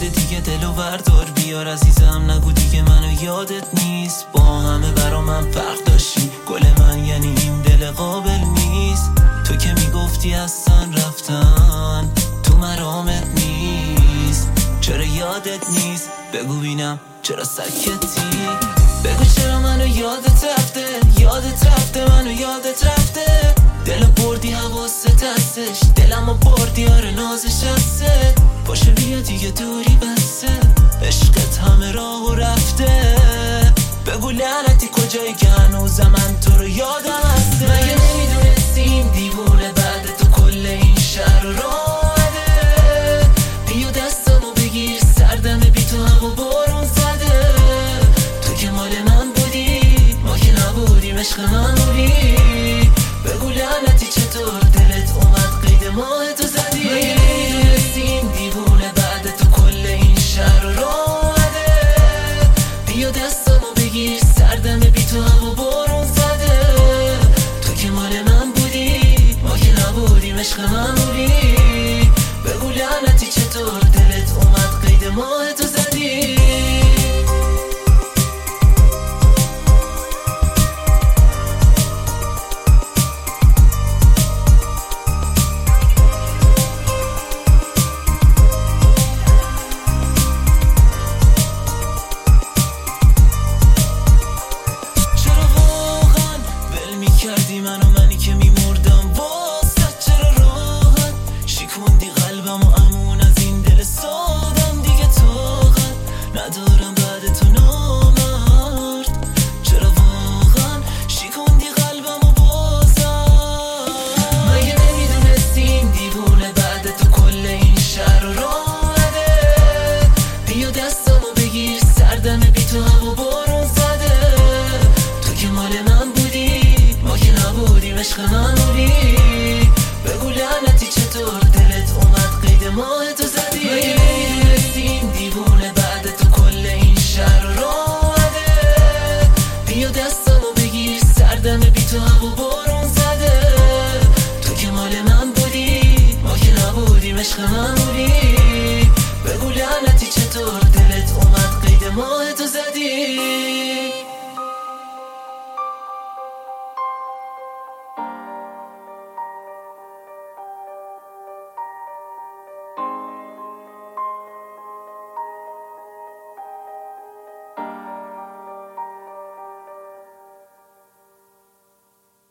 بده دیگه دلو بردار بیار عزیزم، نگو دیگه منو یادت نیست. با همه برا من فرق داشتی، گل من یعنی این دل قابل نیست. تو که میگفتی اصلا رفتن تو مرامت نیست. چرا یادت نیست؟ بگو بینم چرا سکتی؟ بگو چرا منو یادت رفته، یادت رفته، منو یادت رفته. دل بردی حواست هستش، دلمو بردی آره نازش هسته. باشه بیا دیگه دوری بسته، عشقت همه راهو رفته. بگو لعنتی کجایی که هنوزم من تو رو یادم هسته. مگه نمیدونستی این دیوونه بعد تو کل این شهر رو راهده؟ بیا دستمو بگیر سردم بی تو هوا بارون زده. تو که مال من بودی ما که نبودیم، عشق من بودی. بگو لعنتی چطور دلت اومد قید ماه تو زدی؟ مگه نمیدونستی این دیوونه بعد تو کل این شهر رو راهده؟ بیا دستمو بگیر سردم بی تو هوا بارون زده. تو که مال من بودی ما که نبودیم، عشق من بودی. بگو لعنتی چطور دلت اومد قید ماه تو زدی؟ کردی منی که میمردم واسه. چرا راحت شکوندی قلبم و امون از این دل سادم. دیگه طاقت ندارم بعد تو نامرد. چرا واقعا شکوندی قلبم و بازم؟ مگه نمیدونستی این دیوونه بعد تو کل این شهر رو راهده؟ بیا دستمو بگیر سردم بی تو هوا بارون زده. تو که مال من بودی ما که نبودیم، عشق من بودی. بگو لعنتی چطور دلت اومد قید ماه تو زدی؟ مگه نمیدونستی این دیوونه بعد تو کل این شهر رو راهده؟ بیا دستمو بگیر سردم بی تو هوا بارون زده. تو که مال من بودی ما که نبودیم، عشق من بودی. بگو لعنتی چطور دلت اومد قید ماه تو زدی؟